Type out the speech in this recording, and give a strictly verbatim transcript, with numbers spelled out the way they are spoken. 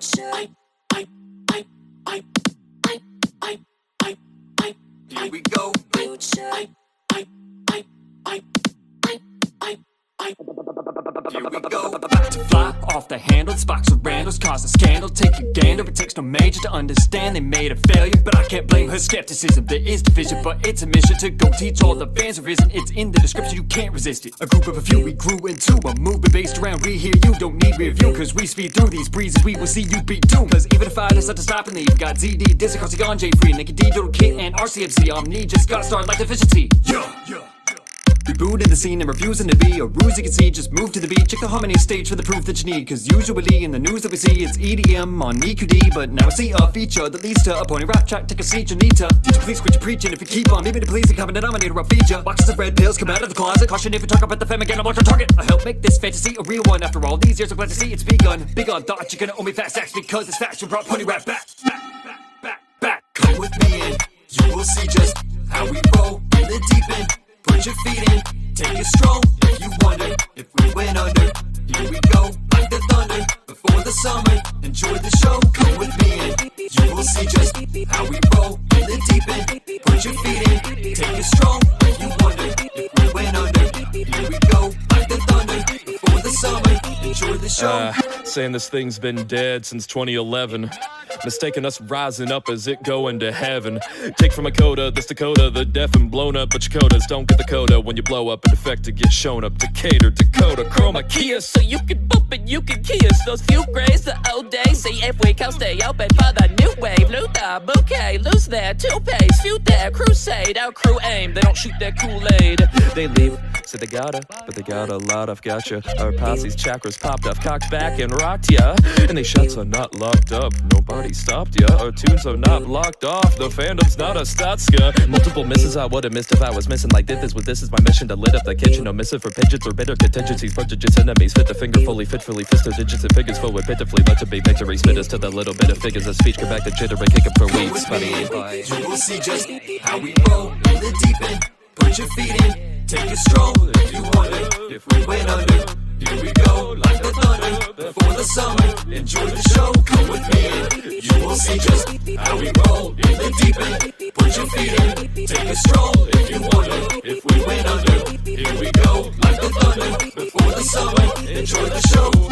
future. I, I, I, I, I, I, I, I, here we go. Future. I, I, I, I, I, I, I, here we go. About to fly off the handle, sparks of Randall's cause a scandal. Take a gander, it takes no major to understand they made a failure. But I can't blame her skepticism, there is division, but it's a mission to go teach all the fans a reason. It's in the description, you can't resist it. A group of a few, we grew into a movement based around we hear you, don't need review. Cause we speed through these breezes, we will see you beat doom. Cause even if I decide to stop and leave, got Z D, Diz, across the on J Free, Nicky D, Doodle Kit, and R C M C. Omni just gotta start like deficiency. Yo, yo. Rebooting the scene and refusing to be a ruse you can see. Just move to the beat, check the harmony stage for the proof that you need. Cause usually in the news that we see it's E D M on E Q D. But now I see a feature that leads to a pony rap track. Take a seat, you need to teach please quit your preaching. If you keep on leaving the police and common denominator, I'll feed ya. Boxes of red pills come out of the closet. Caution if you talk about the femme again, I'm on your target. I help make this fantasy a real one. After all these years I'm glad to see it's begun. Big on thought you're gonna owe me fast acts because it's fashion brought pony rap back. Back, back, back, back. Come with me and you will see just how we roll in the deep end. Put your feet in, take it strong. If you wonder if we went under, here we go, like the thunder. Before the summer, enjoy the show. Come with me and you will see just how we roll in the deep end. Put your feet in, take it strong. If you wonder if we went under, here we go, like the thunder. Before the summer, enjoy the show. Uh, saying this thing's been dead since twenty eleven. Mistaking us rising up as it going to heaven. Take from a coda, this Dakota, the deaf and blown up, but your codas don't get the coda when you blow up. In effect to get shown up, Decatur, Dakota, Chroma Kia, so you can bump it, you can kiss those few grays, the old days. See if we can stay open for the new wave. Loot the bouquet, lose their two-pace, feud their crusade. Our crew aim, they don't shoot their Kool-Aid. They leave, say they gotta, but they got a lot of gotcha. Our posse's chakras popped up, cocked back and rocked ya. And they shots are not locked up, nobody stopped ya. Our tunes are not blocked off, the fandom's not a statska. Multiple misses, I would've missed if I was missing like this. With this is my mission to lit up the kitchen. No missive for pigeons or bitter contingencies. Prodigious enemies, fit the finger fully, fitfully fisted digits and figures forward pitifully. Let to be victory, spit us to the little bit of figures of speech. Come back to jitter and kick it for weeks. Buddy, you will see just how we roll in the deep end. Put your feet in, take it strong. If you wonder if we went under, here we go, like the thunder. Before the summer, enjoy the show. Come with me and you will see just how we roll in the deep end. Put your feet in, take it strong. If you wonder if we went under, here we go, like the thunder. Before the summer, enjoy the show.